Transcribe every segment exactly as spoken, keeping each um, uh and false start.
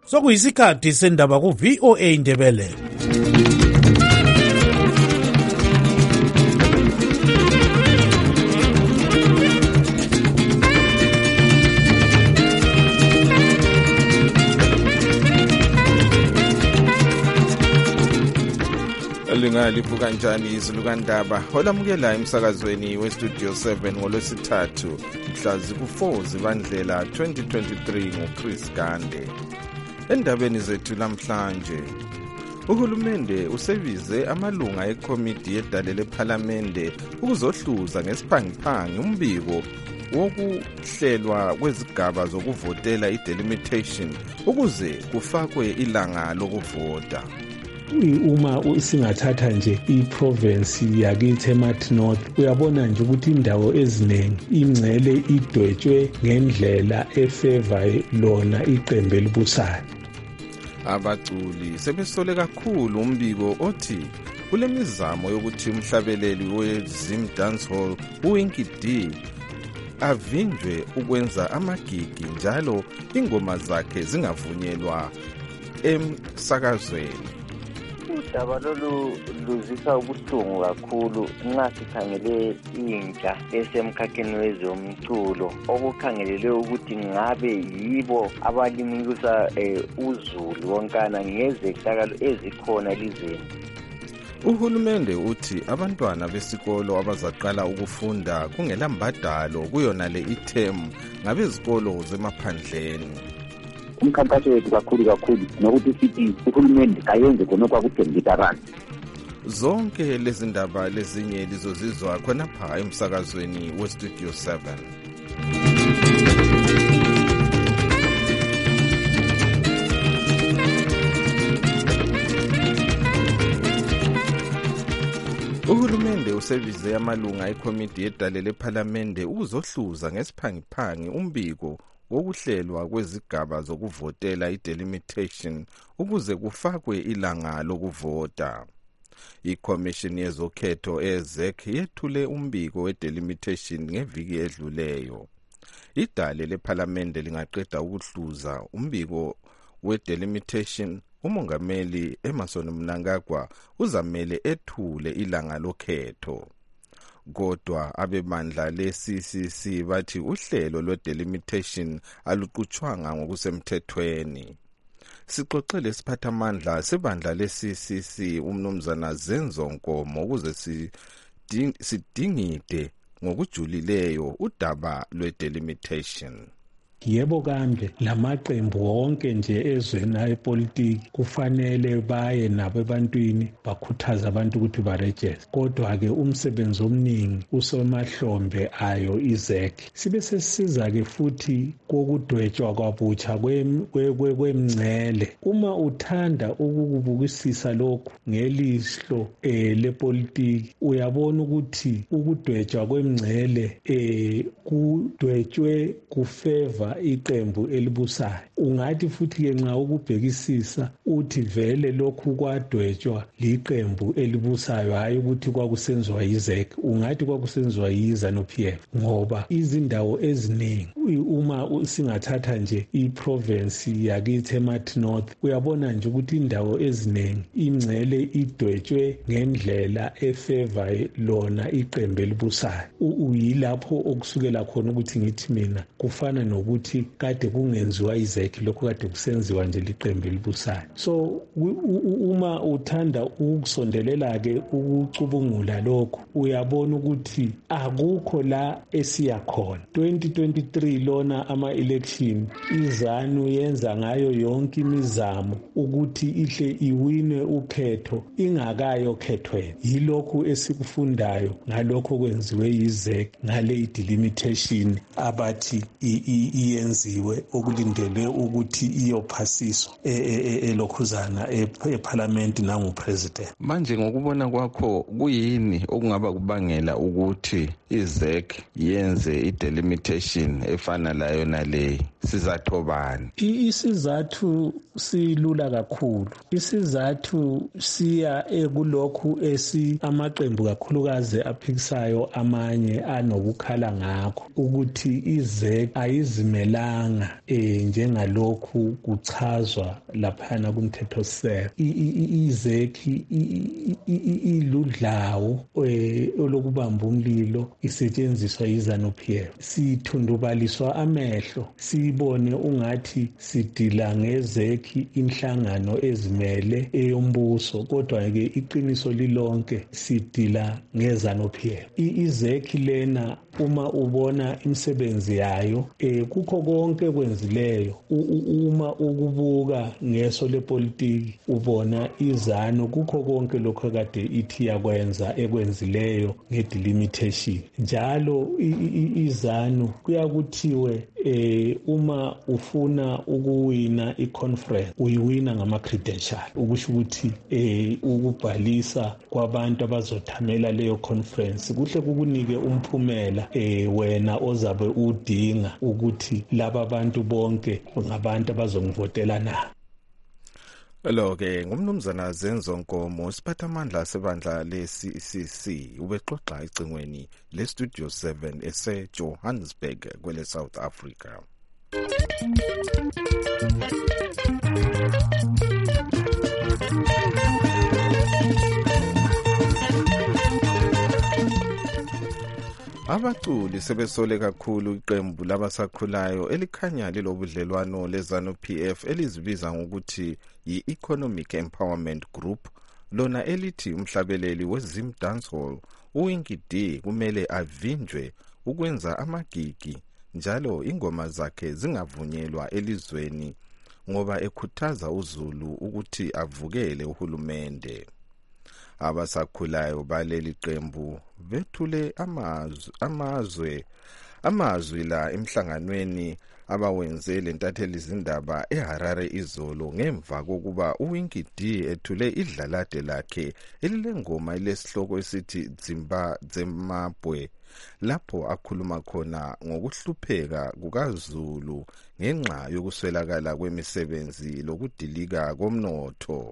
Sokuyisikhathi sendaba ku V O A Ndebele. Lingaliphu kanjani izulu kandaba olamukela emsakazweni westudio seven ngolwesithathu mhla ziku-four zibandlela twenty twenty-three nguChris Gande. Endabeni zethu namhlanje, uhulumende usebize amalunga ekomiti yedale lephalamende ukuzohluza ngesiphangiphangi umbiko wokuhlelwa kwezigaba zokuvotela i-delimitation ukuze kufakwe ilanga lokuvota. Uma singathatha nje iprovince yakithi eMartin North, uyabona nje ukuthi indawo eziningi ingcele idwetshwe ngendlela efeva lona iqembu elibusayo. Abaculi sebesole kakhulu umbiko othi kule mizamo yokuthi umhlabeleli weZim Dancehall uWinky D avinjwe ukwenza amagigi njalo ingoma zakhe zingavunyelwa emsakazweni. Udaba lolu luzisa ubuhlungu kakhulu nxa sikhangele intsha esemkhakheni wezomculo okukhangelele ukuthi ngabe yibo abalimukisa uzulu wonkana ngezehlakalo ezikhona elizweni. Uhulumende uthi abantwana besikolo abazaqala ukufunda kungela mbadalo kuyona le ithemu ngabezikolo zemaphandleni. Umkhankaso wethu kakhulu kakhulu nokuthi sithi uhulumende ayenze khonokho akuthembitarana. Zonke lezi ndaba lezinye lizozizwa khonapha emsakazweni westudio seven. Uhulumende usebize amalunga ekomiti yedale lephalamende ukuzohluza ngesiphangiphangi umbiko wokuhlelwa kwezigaba zokuvotela i-delimitation ukuze kufakwe ilanga lokuvota. Ikomishini yezokhetho e-Z E C yethule umbiko we-delimitation ngeviki edluleyo. Idale lephalamende lingaqeda ukuhluza umbiko we-delimitation, umongameli Emmerson Mnangagwa uzamele ethule ilanga lokhetho. Kodwa abebandla le-C C C bathi uhlelo lwe-delimitation aluqutshwanga ngokusemthethweni. Sixoxele isiphathamandla sebandla le-C C C umnumzana Zenzo Nkomo ukuze sidingide ngokujulileyo udaba lwe-delimitation. Yebo kambe lamaqembu wonke nje ezweni epolitiki kufanele baye nabo ebantwini bakhuthaza abantu ukuthi baregister. Kodwa ke umsebenzi omningi usemahlombe ayo i-Z E C. Sibe sesiza ke futhi kokudwetshwa kwabutsha kwemngcele. Uma uthanda ukukubukisisa lokhu ngelihlo eh lepolitiki uyabona ukuthi ukudwetshwa kwemngcele eh kudwetshwe kufeva iqembu elibusayo. Ungathi futhi ke nxa ukubhekisisa uthi vele lokhu kwadwetshwa liqembu elibusayo hayi ukuthi kwakusenziwa yi-Z E C. Ungathi kwakusenziwa yi-ZANU-P F ngoba izindawo eziningi uma singathatha nje iprovince yakithi eMartin North, uyabona nje ukuthi indawo eziningi ingcele idwetshwe ngendlela efeva lona iqembu elibusayo. Uyilapho okusukela khona ukuthi ngithi mina kufana nokuthi kade kungenziwa i-Z E C lokho kade kusenziwa nje liqembu elibusayo. So uma uthanda ukusondelela ke ukucubungula lokho uyabona ukuthi akukho la esiya khona. twenty twenty-three lona ama-election iZANU yenza ngayo yonke imizamo ukuthi ihle iwine ukhetho ingakayo khethweni. Yilokhu esikufundayo ngalokho kwenziwe yi-Z E C ngale i-delimitation abathi iyenziwe okulindelwe ukuthi iyophasiswa elokhuzana eParliament nanguPresident. Manje ngokubona kwakho kuyini okungaba kubangela ukuthi i-Z E C yenze i-delimitation efana layo nale? Sizatho bani? Isizathu silula kakhulu. Isizathu siya ekulokhu esi amaqembu kakhulukazi aphikisayo amanye anokukhala ngakho ukuthi iZEC ayizimelanga eh njengalokhu kuchazwa laphana kumthethosisekelo. iZEC iludlawo olokubamba umlilo isetshenziswa yiZANU-P F. Sithundubaliswa amehlo sibone ungathi sidila ngeZEC inhlangano ezimele eyombuso, kodwa ke iqiniso lilonke sidila ngeZANU-P F. iZEC lena uma ubona imisebenzi yayo eh kukho konke kwenzileyo, uma ukubuka ngeso lepolitiki ubona iZANU kukho konke lokho kade ithi yakwenza ekwenzileyo ngedelimitation. Njalo iZANU kuyakuthiwe eh uma ufuna ukuwina iconference uyiwina ngama credential, ukusho ukuthi eh ukubhalisa kwabantu abazothamela leyo conference kuhle kukunike umphumela eh wena ozabe udinga ukuthi laba bantu bonke ngabantu abazongivotela na. Lo ke ngumnumzana Zenzo Nkomo, siphathamandla sebandla le-C C C, ubexoxa ecingweni le-Studio seven ese-Johannesburg kwele South Africa. Abaculi sebesole kakhulu iqembu labasakhulayo elikhanya lilobudlelwano leZANU-P F elizibiza ngokuthi yi-Economic Empowerment Group, lona elithi umhlabeleli weZim Dancehall uWinky D kumele avinjwe ukwenza amagigi njalo ingoma zakhe zingavunyelwa elizweni ngoba ekhuthaza uZulu ukuthi avukele uhulumende. Abasakhulayo baleli qembu bethule amazwi amazwe amazwi la emhlanganweni abawenze lentatheli izindaba eHarare izolo ngemva kokuba uWinky D ethule idlalade lakhe elilengoma elesihloko esithi Zimba Zemabwe, lapho akhuluma khona ngokuhlupheka kukaZulu ngenxa yokuswelakala kwemisebenzi lokudilika komnotho.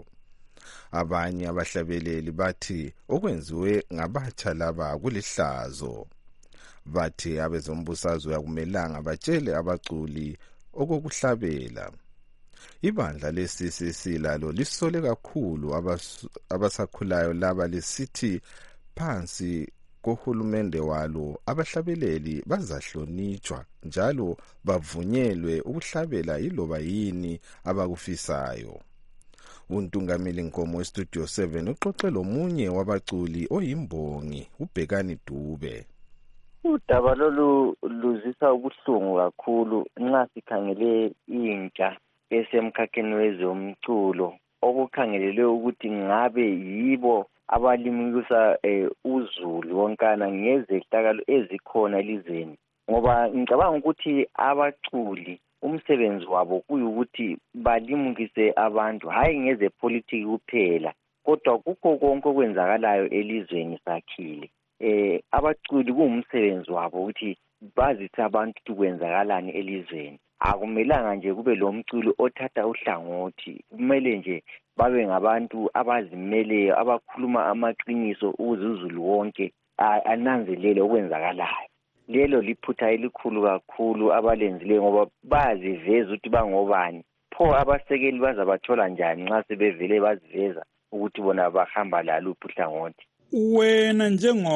Abanye abahlabeleli bathi okwenziwe ngabatsha laba kulihlazo. Bathi abezombusazwe akumelanga batshele abaculi okokuhlabela. Ibandla le-C C C lalo lisole kakhulu abas, abasakhulayo laba lisithi phansi kohulumende walo abahlabeleli bazahlonitshwa njalo bavunyelwe ukuhlabela iloba yini abakufisayo. Untungameli Nkomo weStudio seven uxoxe lomunye wabaculi oyimbongi uBhekani Dube. Udaba lolu luzisa ubuhlungu kakhulu nxa sikhangele intsha esemkhakheni wezomculo okukhangelelwe ukuthi ngabe yibo abalimukisa eh, uZulu wonkana ngezehlakalo ezikhona elizweni, ngoba ngicabanga ukuthi abaculi umsebenzi wabo kuyukuthi balimukise abantu hayi ngeze politiki kuphela, kodwa kukho konke okwenzakalayo elizweni sakhile. Eh abaculi kuumsebenzi wabo ukuthi bazithe abantu ukuthi kwenzakalani elizweni. Akumelanga nje kube lo mculo othatha uhlangothi, kumele nje babe ngabantu abazimeleyo abakhuluma amaqiniso ukuze uZulu wonke ananzelele okwenzakalayo. Lelo liphutha elikhulu kakhulu abalenzileyo ngoba baziveza ukuthi bangobani. Pho abasekeli bazabathola njani nxa sebevele baziveza ukuthi bona bahamba laluphi uhlangothi? Wena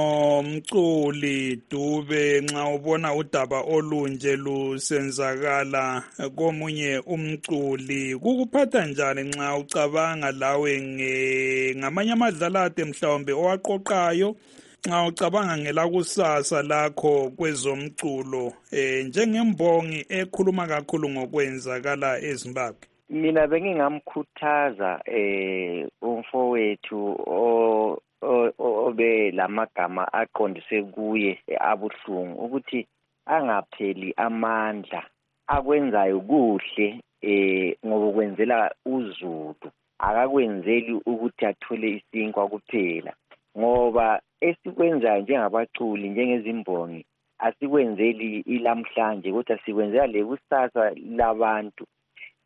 njengomculi Dube, nxa ubona udaba olunje lusenzakala komunye umculi, kukuphatha njani nxa ucabanga lawe ngamanye amadlalade mhlawumbe owaqoqayo, nxa ucabanga ngelakusasa lakho kwezomculo eh njengembongi ekhuluma kakhulu ngokwenzakala eZimbabwe? Mina bengingamkhuthaza eh umfowethu o obe lamagama aqondise kuye abuhlungu ukuthi angapheli amandla, akwenzayo kuhle eh ngoba kwenzela uZulu, akakwenzeli ukuthi athole isinkwa kuphela, ngoba esikwenzayo njengabaculi njengezimbongi asikwenzeli ilamhlanje kodwa sikwenzela lekusasa labantu.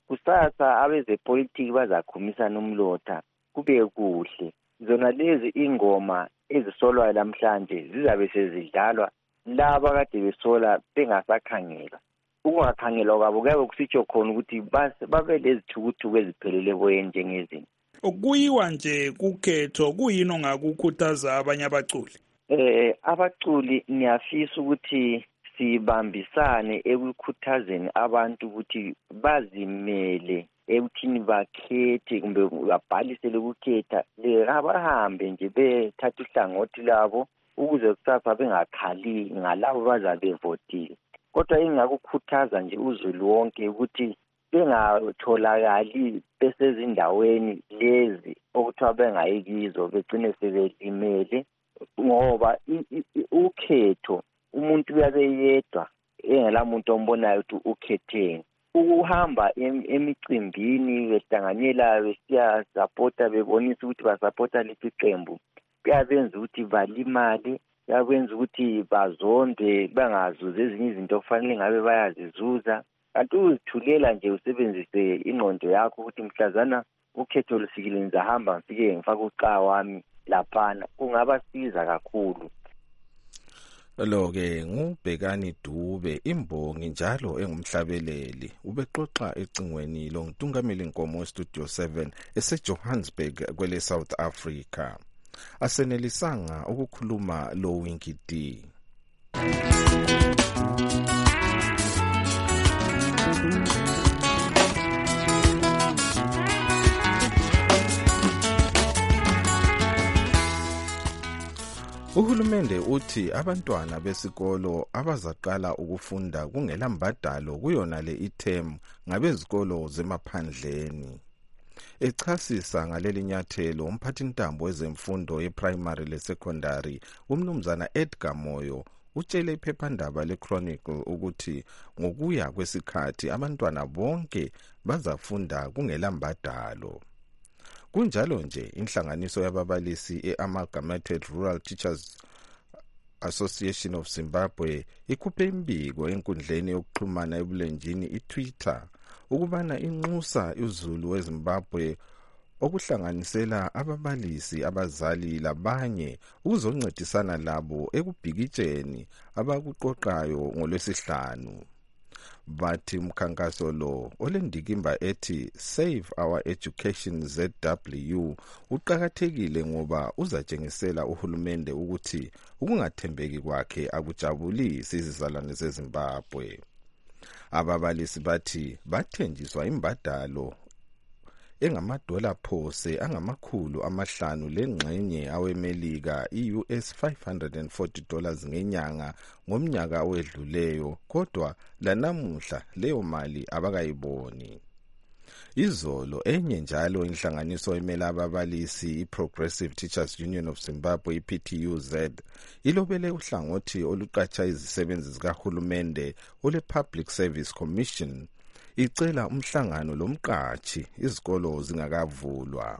kusasa abezepolitiki bazakhumisana umlotha kube kuhle. Zona lezi ingoma ezisolwayo namhlanje zizabe sezidlalwa laba kade besola bengasakhangelwa. Ukungakhangelwa kwabo kuyabe kusitsho khona ukuthi babe lezithukuthuku eziphelele boyeni njengezinto. Kuyiwa nje kukhetho kuyini ongakukhuthaza abanye abaculi? Eh abaculi ngiyafisa ukuthi sibambisane ekukhuthazeni abantu ukuthi bazimele ekuthini bakhethe kumbe babhalisele ukukhetha abahambe nje bethatha uhlangothi labo ukuze kusasa bengakhali ngalabo bazabe bevotile. Kodwa engakukhuthaza nje uzulu wonke ukuthi bengatholakali besezindaweni lezi okuthiwa bengayikizo begcine sebelimele, ngoba ukhetho umuntu uyabe yedwa engela muntu ombonayo ukuthi ukhetheni. Ukuhamba emicimbini behlanganyela besiya supporta bebonisa ukuthi basupporta leli qembu kuyabenza ukuthi balimale, kuyabenza ukuthi bazonde bangazuza ezinye izinto okufanele ngabe bayazizuza. Kanti uzithulela nje usebenzise ingqondo yakho ukuthi mhlazana ukhetho lusikile ngizahamba ngifike ngifaka uqa wami laphana, kungabasiza kakhulu. Lo-ke ngubhekani Dube, imbongi njalo engumhlabeleli, ubexoxa ecingweni lontungameli Nkomo weStudio seven eseJohannesburg kwele South Africa. Asenelisanga ukukhuluma lo Winky D. Uhulumende uthi abantwana besikolo abazaqala ukufunda kungela mbadalo kuyona le ithemu ngabezikolo zemaphandleni. Echasisa ngaleli nyathelo umphathintambo wezemfundo yeprimary lesecondary umnumzana Edgar Moyo utshele iphephandaba leChronicle ukuthi ngokuya kwesikhathi abantwana bonke bazafunda kungela mbadalo. Kunjalo nje inhlanganiso yababalisi e-Amalgamated Rural Teachers Association of Zimbabwe ikhuphe imbiko enkundleni yokuxhumana ebulenjini iTwitter ukubana inxusa uzulu weZimbabwe okuhlanganisela ababalisi, abazali labanye ukuzoncedisana labo ekubhikitsheni abakuqoqayo ngolwesihlanu. Bathi umkhankaso lo olendikimba ethi Save Our Education Z W uqhakathekile ngoba uzatshengisela uhulumende ukuthi ukungathembeki kwakhe akujabulisi izizalwane zeZimbabwe. Ababalisi bathi bathenjiswa imbadalo engamadola phose angamakhulu amahlanu lengxenye awemelika i-U S five hundred forty dollars ngenyanga ngomnyaka owedluleyo, kodwa lanamuhla leyo mali abakayiboni. Izolo enye njalo inhlanganiso emela ababalisi i-Progressive Teachers Union of Zimbabwe i-P T U Z ilobele uhlangothi oluqatsha izisebenzi zikahulumende ole Public Service Commission icela umhlangano lomqatshi izikolo zingakavulwa.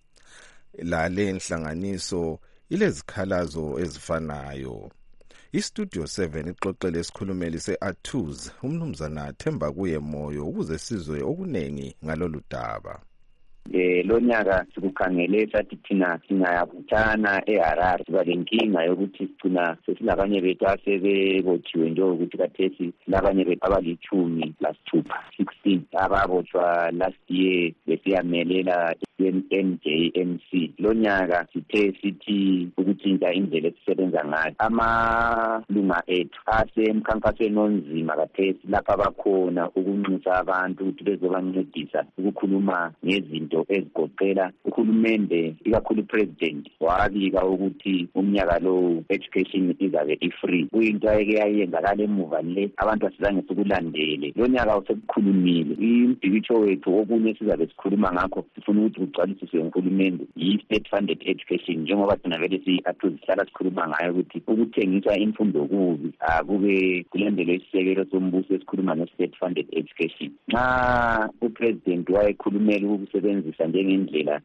Lale inhlanganiso ilezikhalazo ezifanayo. IStudio seven ixoxele isikhulumeli se-Athuz umnumzana Themba kuye Moyo ukuze sizwe okunengi ngalolu daba. Eh lonyaka sikukhangele sathi thina singayabuthana eHarare siba lenkinga yokuthi sicina sesilabanye bethu asebebothiwe nje ukuthi kathesi labanye bethu abalichumi lasithupha sixteen ababotshwa last year besiyamelela N J M C. Lonyaka sithe sithi ukuthinta indlela esisebenza ngayo amalunga ethu asemkhankasweni onzima kathesi lapha abakhona ukunxusa abantu ukuthi bezobancedisa ukukhuluma ngezinto ezigoqela uhulumende ikakhulu president wabika ukuthi umnyaka lo education izabe i-free. Kuyinto ayeke yayenzakala emuva le abantu asizange sikulandele. Lonyaka usekukhulumile imbhikitsho wethu okunye sizabe sikhuluma ngakho sifuna ukuthi ugcwalisiswe uhulumende yi-state funded education njengoba thina vele sihlala sikhuluma ngayo ukuthi ukuthengisa imfundo kubi akube kulandelwe isisekelo sombuso esikhuluma nge-state funded education. Nxa upresident wayekhulumela ukusebenzisa njengendlela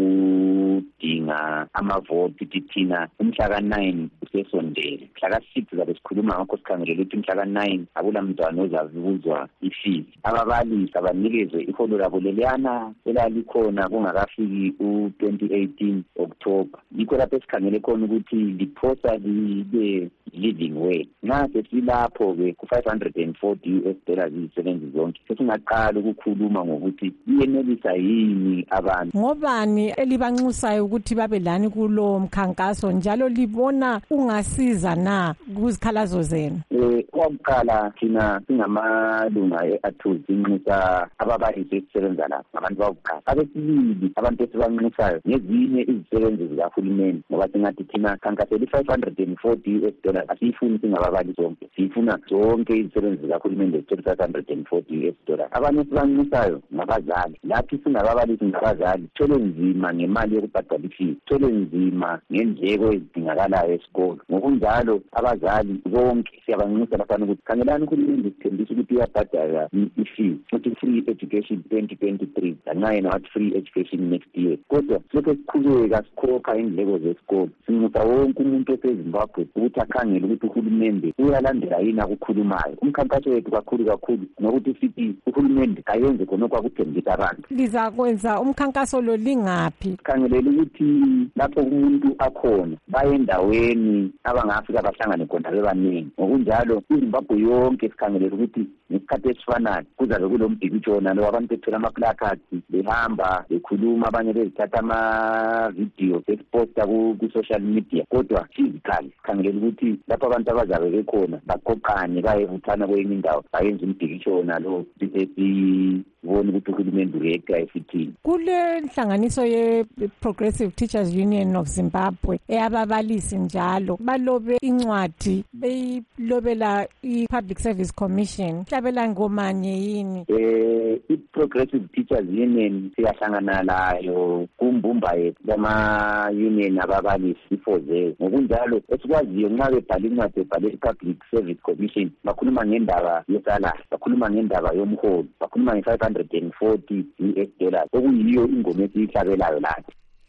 yokudinga amavoti thina umhla ka nine usesondele. Mhla ka six zabe sikhuluma ngakho sikhangelele ukuthi umhla ka nine akulamntwana ozavuzwa ifees. Ababalisi abanikezwe iholo labo leliyana elalikhona kungakafiki u twenty eighteen October. Yikho lapho esikhangele khona ukuthi liphosa libe living wage. Nase silapho ke ku five hundred forty U S dollars izisebenzi zonke. Sesingaqala ukukhuluma ngokuthi iyenelisa yini abantu. Ngobani elibanxusayo ukuthi babe lani kulo mkhankaso njalo libona ungasiza na kuzikhalazo zenu? Eh oqala thina singamalunga e-ATHUZ inxusa ababalisi esisebenza lapha ngabantu bakuqala. Abesibili abantu esibanxusayo ngezinye izisebenzi zikahulumeni ngoba singathi thina khankaseli five hundred forty U S dollars asifuni singababalisi zonke. Sifuna zonke izisebenzi zikahulumeni ezithola five hundred forty U S dollars. Abanye sibanxusayo ngabazali. Laphi singababalisi ngabazali thole nzima ngemali yokubhadala ifees. Thole nzima ngendleko ezidingakalayo esikolo. Ngokunjalo abazali bonke siyabanxusa bafana ukuthi khangelani uhulumeni sithembisa ukuthi uyabhadala ifees. Futhi free education twenty twenty-three lanxa yena wathi free education next year. Kodwa lokho siqhubeka sikhokha indleko zesikolo. Sinxusa wonke umuntu oseZimbabwe ukuthi akhangele ukuthi uhulumeni uyalandela yini akukhulumayo. Umkhankaso wethu kakhulu kakhulu nokuthi sithi uhulumeni ayenze khona okwakuthembisa abantu. Lizakwenza umkhankaso lo lingaphi? Khangelela ukuthi lapho umuntu akhona baye endaweni abangafika bahlangane khona bebaningi. Ngokunjalo iZimbabwe yonke sikhangelela ukuthi ngesikhathi esifanayo kuzabe kulombhikitshona lo abantu bethola ama-placards behamba bekhuluma abanye bezithatha ama-video beposta ku-social media kodwa physical sikhangelela ukuthi lapho abantu abazabe bekhona baqoqane bayebuthana kwenye indawo bayenza umbhikitshona lo sibone ukuthi uhulumeni ureacta esithini. Kule nhlanganiso ye-Progressive Teachers Union of Zimbabwe eyababalisi njalo balobe incwadi beyilobela i-Public Service Commission. Mhlabela ngomanye yini? Eh i-Progressive Teachers Union siyahlangana layo kumbumba yethu lama-union ababalisi ifoze. Ngokunjalo esikwaziyo nxa bebhala incwadi ebhale i-Public Service Commission bakhuluma ngendaba yesalary, bakhuluma ngendaba yomholo, bakhuluma nge-five hundred forty U S dollars okuyiyo ingoma esiyihlabelayo lapho.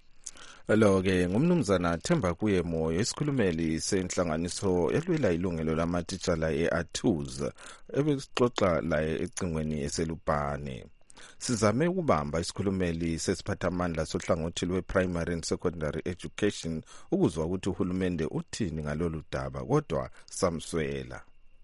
Lo ke ngumnumzana Themba kuye moyo isikhulumeli senhlanganiso elwela ilungelo lamatitshala e-ATHUZ ebesixoxa laye ecingweni eselubhane. Sizame ukubamba isikhulumeli sesiphathamandla sohlangothi lwe-primary and secondary education ukuzwa ukuthi uhulumende uthini ngalolu daba kodwa samswela.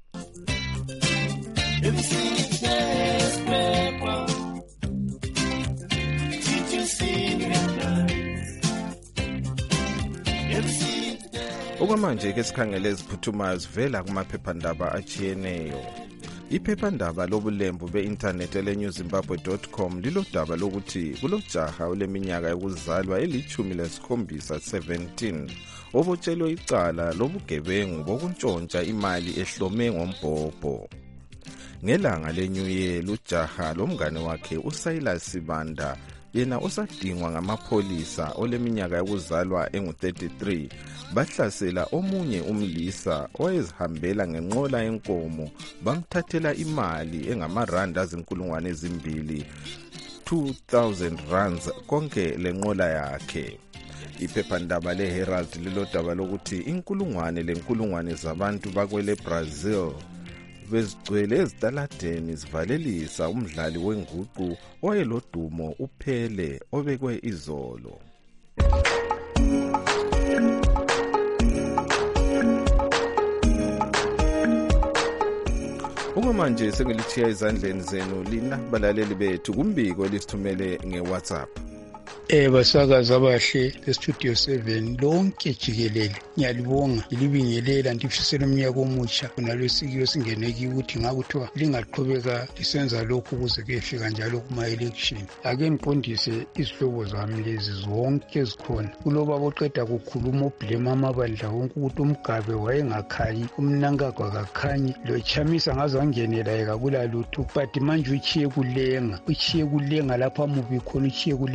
Okwamanje ke sikhangele eziphuthumayo zivela kumaphephandaba achiyeneyo. Iphephandaba lobulembu be-internet ele-new zimbabwe dot com lilodaba lokuthi kulojaha oleminyaka yokuzalwa elithumi lesikhombisa seventeen obotshelwe icala lobugebengu bokuntshontsha imali ehlome ngombhobho. Ngelanga le-New Year ujaha lomngane wakhe uSilas Sibanda yena osadingwa ngamapholisa oleminyaka yokuzalwa engu thirty-three bahlasela omunye umlisa owayezihambela ngenqola yenkomo bamthathela imali engamaranda azinkulungwane ezimbili two thousand rands konke lenqola yakhe. Iphephandaba le-Herald lilodaba lokuthi inkulungwane lenkulungwane zabantu bakwele Brazil bezigcwele ezitaladeni zivalelisa umdlali wenguqu owayelodumo uPele obekwe izolo. Okwamanje sengilithiya izandleni zenu lina balaleli bethu kumbiko lisithumele nge-WhatsApp. Eh basakaza abahle e-Studio seven lonke jikelele ngiyalibonga ilibingelela ndifisela umnyaka omutsha kunalwesikiyo singeneki ukuthi ngakuthiwa lingaqhubeka lisenza lokhu ukuze kuyefika njalo kuma-election. Ake ngiqondise izihlobo zami lezi zonke zikhona kuloba boqeda kukhuluma ublema amabandla wonke ukuthi umgabe wayengakhanyi umnankagwa akakhanyi lo chamisa ngaze wangenela yeka kulalutho but manje uchiye kulenga uchiye kulenga lapha mubi khona uchiye kulenga ngaze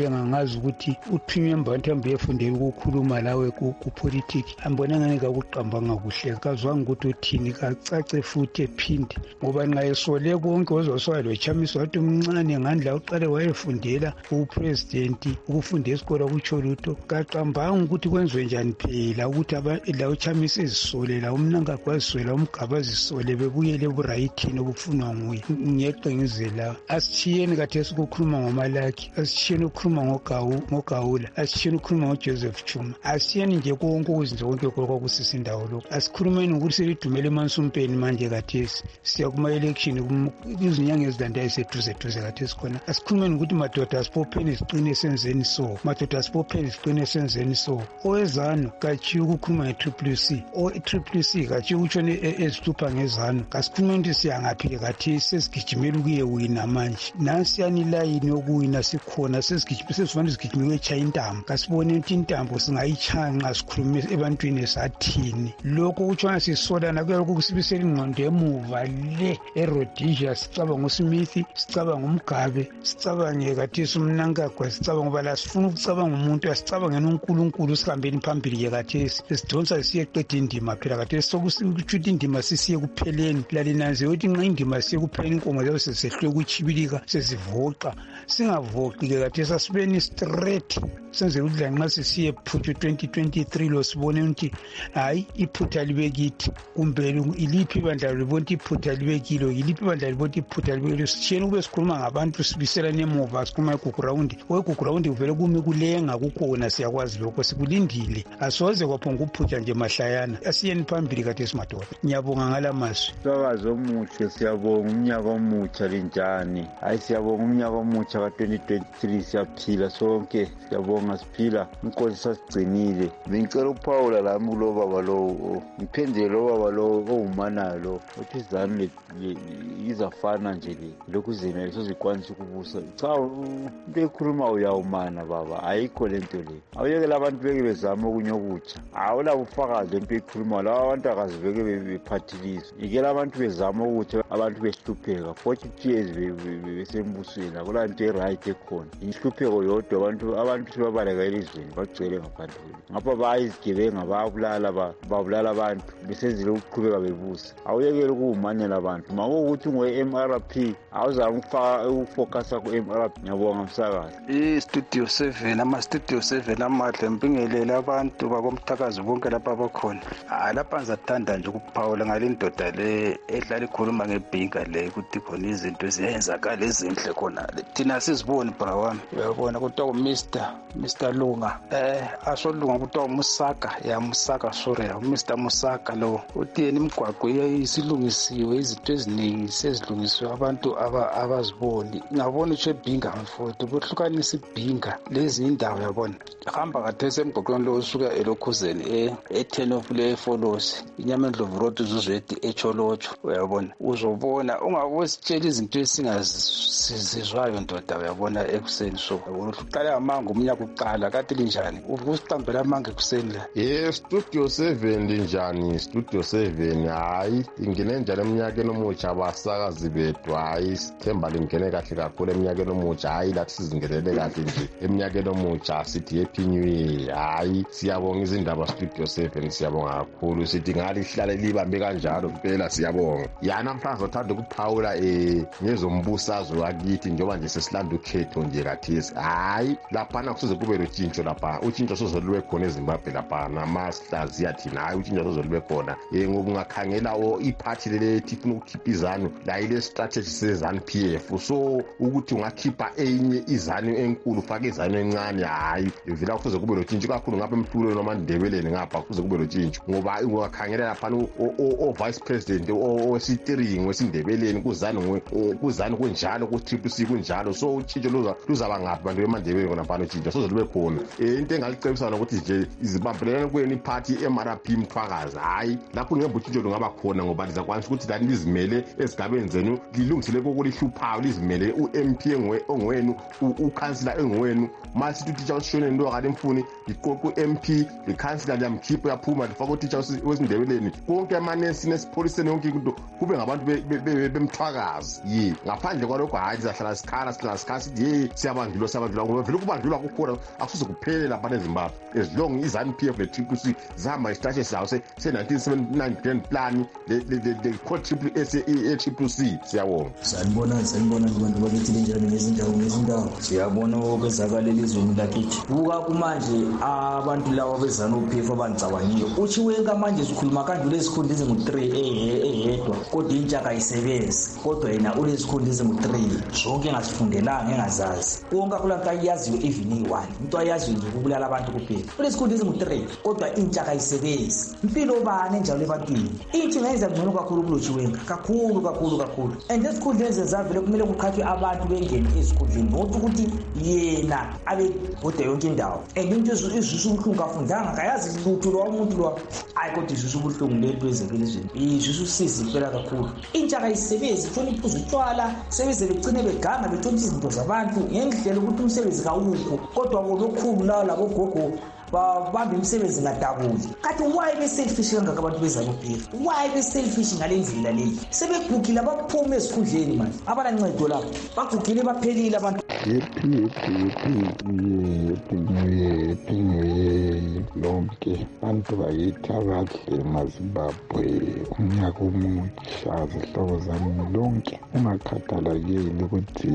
ngazi ukuthi uPremier Mbantambo uyefundela ukukhuluma lawe kupolitiki ambona ngane kakuqambanga kuhle kazwanga ukuthi uthini kacace futhi ephinde ngoba nxa esole konke wezoswaya loChamisa wathi umncane ngandla uqale wayefundela upresident ukufunda esikolo kutsho lutho kaqambanga ukuthi kwenziwe njani phela ukuthi la uChamisa ezisolela umnanga kwaziswela umgaba zisole bebuyele eburayithini obufunwa nguye ngiyeqingizela asithiyeni kathesi ukukhuluma ngomalaki asithiyeni ukukhuluma ngogawula asithiyeni ukukhuluma ngoJoseph Chuma asiyeni nje konke ukuzinto konke kwakusisa indawo lokho asikhulumeni ukuthi selidumele emansumpeni manje kathesi siya kuma-election izinyanga ezilandayo seduze-duze kathesi khona asikhulumeni ukuthi madoda asipopheni siqine esenzeni so madoda asipopheni siqine esenzeni so owezano katshiyo ukukhuluma nge-triple c o-triple c katshiyo ukutshona ezihlupha ngezano kasikhulumeni ukuthi siyangaphi kathesi sesigijimela ukuyewina manje nansiyani ilayini yokuwina sikhona sesivane sigijime kuyetshaya intambo kasibone ukuthi intambo singayitshaya nxa sikhulume ebantwini esathini lokho kutshona sisolana kuyalokhu kusibisela ingqondo emuva le eRhodesia sicabanga uSmith sicabanga umgabe sicabange kathesi umnankagwa sicabanga ngoba la sifuna ukucabanga umuntu asicabangeni uNkulunkulu sihambeni phambili ke kathesi sesidonsa siye qeda indima phela kathesi sokuthi indima sisiye kupheleni lalinanze ukuthi nxa indima siye kupheleni inkomo zayo sesehlwe ukuchibilika sezivoqa singavoqi ke kathesi asibeni straight senzela ukuthi lanxa sisiye phuthu twenty twenty-three lo sibone ukuthi hayi iphutha libe kithi kumbe iliphi ibandla libona ukuthi iphutha libe kilo iliphi ibandla libona ukuthi iphutha libe kilo sitsheni kube sikhuluma ngabantu sibiselane emuva sikhuluma egugurawundi wegugurawundi kuvele kumi kulenga kukhona siyakwazi lokho sikulindile asoze kwaphonga ukuphutha nje mahlayana asiyeni phambili kathesi madoda ngiyabonga ngala mazwi sakazi omuhle siyabonga umnyaka omutsha linjani hayi siyabonga umnyaka omutsha ka twenty twenty-three siyaphila sonke siyabonga siphila inkosi sasigcinile bengicela uPaula lami kulo baba lo ngiphendele lo baba lo owumanayo lo uthi izanu izafana nje le lokhu zimele sozikwanisa ukubusa cha into ekhuluma uyawumana baba ayikho lento le awuyekela abantu beke bezama okunye okutsha awula bufakazi lento ekhuluma la abantu akaziveke bephathilisa ikela abantu bezama ukuthi abantu besihlupheka forty years besembusweni akulanto eright ekhona ihlupheko yodwa abantu abantu sibabaleka elizweni bagcwele ngaphandle ngapha bayizigebenga bayabulala babulala abantu besenzile ukuqhubeka bebusa awuyekele ukuwumanyela abantu makuwukuthi ngowe-M R P awuzama ukufaka ukufocusa ku-M R P ngiyabonga msakazi i-studio seven ama-studio seven amahle mpingelele abantu bakomthakazi bonke lapha abakhona hayi lapha ngizathanda nje ukuphawula ngale ndoda le ehlala ikhuluma ngebhinga le ukuthi khona izinto eziyenzakala ezinhle khona thina siziboni bra wami uyabona kuthiwa uMr Mr Lunga eh asolunga kuthiwa uMusaka ya Musaka sorry uMr Musaka lo uthi yena imigwaqo isilungisiwe izinto eziningi sezilungisiwe abantu abaziboni ngabona utshe ebhinga mfowethu kuhlukanisa ibhinga lezi indawo yabona hamba kathese emgwaqweni lo usuka elokhuzeni e-ten of le follows inyama endlovu road uzuzwethi echolocho uyabona uzobona ungakositshela izinto esingazizwayo ndoda uyabona ekuseni so uqala amanga umnyaka uqala kade linjani ukusitambela amanga ekuseni la ye studio seven linjani studio seven hayi ingene njalo eminyakeni omutsha abasakazi bethu hayi sithemba lingene kahle kakhulu eminyakeni omutsha hayi lathi sizingenele kahle nje eminyakeni omutsha sithi happy new year hayi siyabonga izindaba studio seven siyabonga kakhulu sithi ngali ihlale libambe kanjalo impela siyabonga ya namhlanje uthanda ukuphawula eh ngezombusazwe wakithi njengoba nje sesilanda ukhetho nje kathesi hayi laphana kusuze kube lotshintsho lapha utshintsho sozoliwe khona eZimbabwe lapha namahlazi yathina hayi utshintsho sozoliwe khona eh ngokungakhangela o iphathi lele tifuna ukukhipha izanu la ile strategy sezanu P F so ukuthi ungakhipha enye izanu enkulu ufake izanu encane hayi ivela kusuze kube lotshintsho kakhulu ngapha emhlulweni noma Ndebeleni ngapha kusuze kube lotshintsho ngoba ungakhangela lapha o vice president owesitiring wesindebeleni kuzanu kuzanu kunjalo ku triple C kunjalo so utshintsho luza luzaba ngaphi bantu beMandebele ngona phana utshintsho so libe khona into engalicebisana ukuthi nje izibambelene kweni party M R P Mthwakazi hayi lapho ngemba utshintsho lungaba khona ngoba lizakwanisa ukuthi lani lizimele esigabeni zenu lilungisele kokulihluphayo lizimele u-M P ongwenu ukansila engwenu masithi utitsha usishoneni lo akade mfuni iqoqo u-M P likhansila liyamkhipha yaphuma lifaka utitsha wesindebeleni konke amanesi nesipholiseni yonke into kube ngabantu bemthwakazi ye ngaphandle kwalokho hayi sizahlala sikhala sihlala sikhala sithi ye siyabandlulwa siyabandlulwa ngoba vele ukubandlula kukhona akusuze kuphele lapha eZimbabwe as long iZANU-P F le-Triple C zihamba isitashe sawo se-nineteen seventy-nine grand plan le-triple S e-Triple C. Siyabonga. Sanibona sanibona abantu bakithi benjani ngezindawo ngezindawo. Siyabona okwenzakala elizweni lakithi. Buka kumanje abantu laba beZANU-P F abanicabangile. Uchiwenga manje sikhuluma kanti lesikhundla ezingu-three eyedwa kodwa intsha kayisebenzi. Kodwa yena ulesikhundla ezingu-three zonke engasifundelanga engazazi. Wonke kulento ayaziyo even iyi-one. Into ayaziyo nje ukubulala abantu kuphela. Ulesikhundla ezingu-three kodwa intsha kayisebenzi. Impilo bani enjalo ebantwini. Intsha ingayenza ngcono kakhulu kulochiwenga. Kakhulu kakhulu kakhulu. And esikhundleni zezavele kumele kuqhathwe abantu bengene esikhundleni not ukuthi yena abe kodwa yonke indawo. And into izwisa ubuhlungu kafundanga akayazi lutho lo umuntu lo ayi kodwa izwisa ubuhlungu lento ezekelizweni. Izwisa usizi phela kakhulu. Intsha kayisebenzi ufuna iphuzu utshwala sebeze begcine beganga betshontsha izinto zabantu ngendlela ukuthi umsebenzi kawukho kodwa lokukhulu lawo labo gogo babambe umsebenzi ngadabuli. Kanti why be selfish kangaka abantu beZANU-P F? Why be selfish ngalendlela leyi? Sebegugile abaphuma esikhundleni manje. Abanancedo lapho. Bagugile baphelile abantu. Yepi lonke bantu bakithi abahle maZimbabwe umnyaka omutsha zihlobo zami lonke ungakhathalekile ukuthi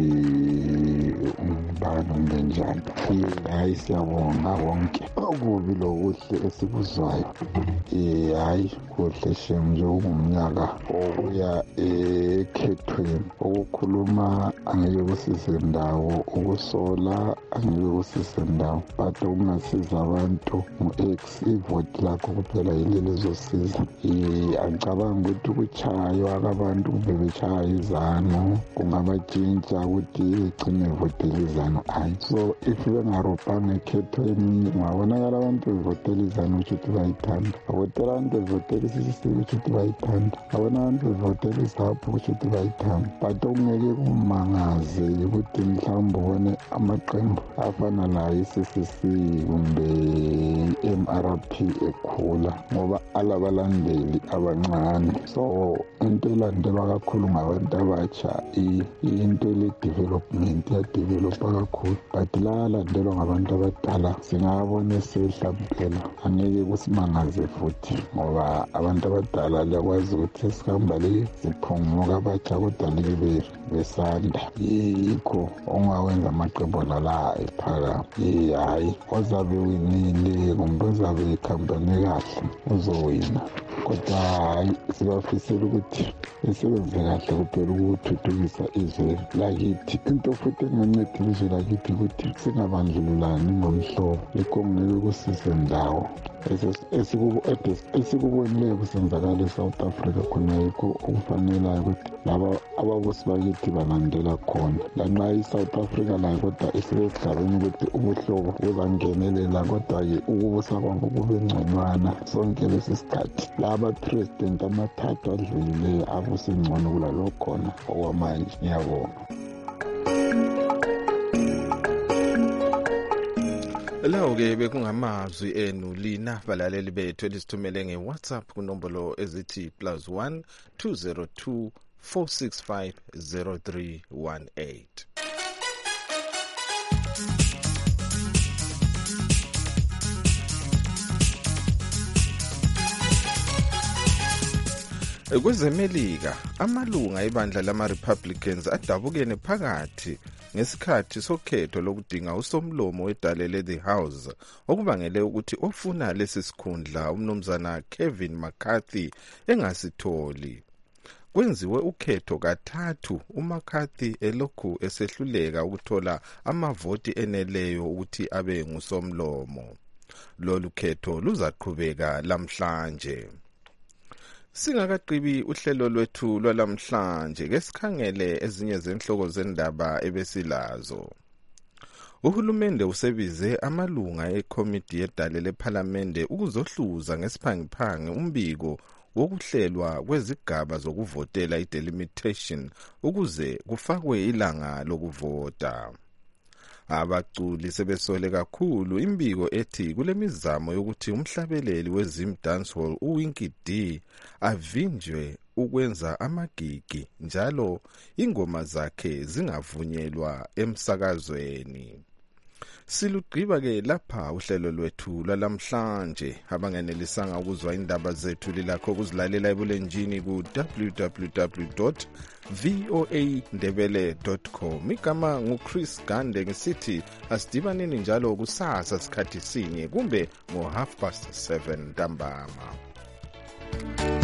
umbani ungenjani. Hayi siyabonga wonke okubi lokuhle esikuzwayo. Eh hayi kuhle shem nje umnyaka okuya ekhethweni ukukhuluma angeke kusise ndawo ukusola angeke kusise ndawo but ukungasiza abantu mu-X ivote lakho kuphela yile lizosiza. Eh angicabanga ukuthi ukuchaywa kwabantu kube bechaya iZANU kungabatshintsha ukuthi igcine ivotela iZANU. Hayi so if bengarobhanga ekhethweni ngabonakala abantu bevotela iZANU ukuthi bayithanda, abotela abantu bevotela isisi ukuthi bayithanda, abona abantu bevotela iZAPU ukuthi bayithanda. But okungeke kumangaze ukuthi mhlawumbe ubone amaqembu afana nayo i-C C C kumbe i-M R P ekhula ngoba alabalandeli abancane. So into elandelwa kakhulu ngabantu abatsha into le-development yadevelopa kakhulu but la landelwa ngabantu abadala singabona esehla kuphela. Angeke kusimangaze futhi ngoba abantu abadala liyakwazi ukuthi esihamba le ziphunguka abatsha kodwa leke besanda. Yikho ongawenza amaqembu la ephaka. Hayi ozabe winile kumbe ozabe ekhambane kahle uzowina kodwa hayi sibafisela ukuthi isebenze kahle kuphela ukuthuthukisa izwe lakithi. Into futhi enganceda izwe lakithi ukuthi singabandlululani ngomhlobo. Yikho ngeke kusise ndawo esikubonileyo kusenzakala eSouth Africa khona yikho okufanele ukuthi laba ababusi bakithi balandela khona. Lanxa iSouth Africa layo kodwa isesigabeni ukuthi ubuhlobo buzangenelela kodwa-ke ukubusa kwabo kube ngconywana sonke lesi sikhathi. Laba president amathathu adlulileyo abuse ngcono kulalo khona okwamanje. Ngiyabonga. Lawo ke bekungamazwi enu lina balaleli bethu elisithumele ngeWhatsApp kunombolo ezithi plus one two zero two four six five zero three one eight. Kwezemelika amalunga ebandla lama-Republicans adabukene phakathi ngesikhathi sokhetho lokudinga usomlomo wedale the House okubangele ukuthi ofuna lesi sikhundla umnumzana Kevin McCarthy engasitholi. Kwenziwe ukhetho kathathu uMcCarthy elokhu esehluleka ukuthola amavoti eneleyo ukuthi abe ngusomlomo. Lolu khetho luzaqhubeka lamhlanje. Singakaqibi uhlelo lwethu lwalamhlanje ke sikhangele ezinye zenhloko zendaba ebesilazo. Uhulumende usebize amalunga ekomiti yedale lePhalamende ukuzohluza ngesiphangiphangi umbiko wokuhlelwa kwezigaba zokuvotela i-delimitation ukuze kufakwe ilanga lokuvota. Abaculi sebesole kakhulu imbiko ethi kulemizamo yokuthi umhlabeleli weZim Dancehall uWinky D avinjwe ukwenza amagigi njalo ingoma zakhe zingavunyelwa emsakazweni. Silugqiba ke lapha uhlelo lwethu lwalamhlanje. Abangenelisanga ukuzwa indaba zethu lilakho ukuzilalela ebulenjini ku w w w dot voa ndebele dot com. Igama nguChris Gande ngisithi asidibaneni njalo kusasa sikhathi sinye kumbe ngo half past seven ntambama.